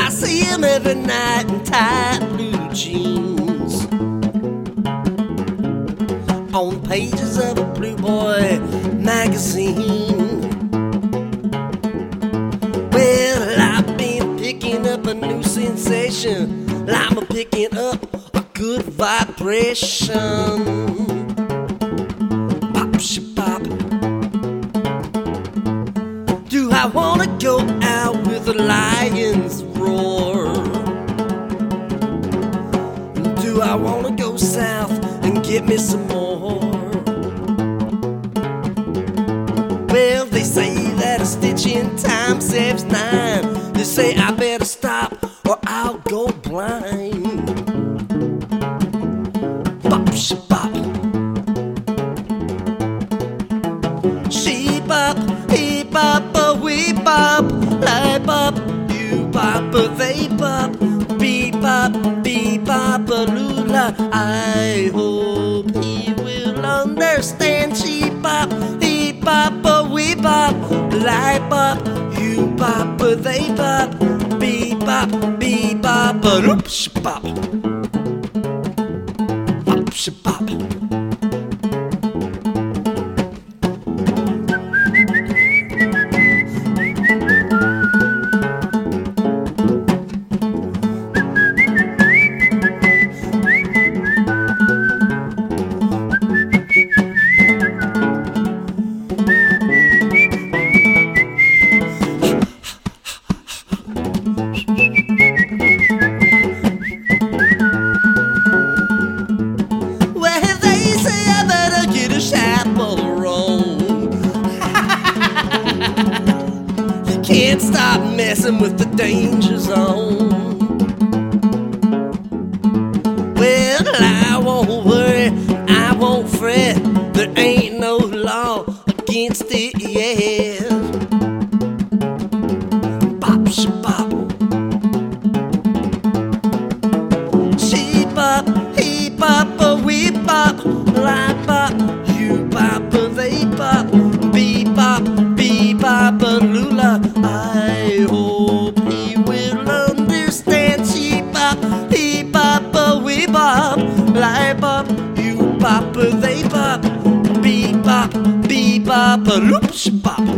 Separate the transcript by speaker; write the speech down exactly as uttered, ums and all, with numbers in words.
Speaker 1: I see him every night in tight blue jeans, on pages of a Blue Boy magazine. Well, I've been picking up a new sensation, I'm a picking up a good vibration. Pop, shi, pop. Do I wanna go out with a lion's roar? Do I wanna go south and get me some more? Well, they say that a stitch in time saves nine. They say I better stop or I'll go blind. Bop, shi, bop. She bop, he bop, a we bop, lie bop, you bop, a they bop, be bop, be bop, a lula. I hope he will understand. She bop, he bop, a we bop, lie bop, you bop, a they bop, be bop, be bop, a loop, shi bop, bop, shi bop. Can't stop messing with the danger zone. Well, I won't worry, I won't fret. There ain't no law against it yet. Bop, shi, bop. She bop, he bop, a we bop, lie bop, you bop, a they bop, be bop, be bop, a lula. I hope he will understand. She bop, he bop, a we bop, lie bop, you bop, a they bop, be bop, be bop, a loop, shi, bop.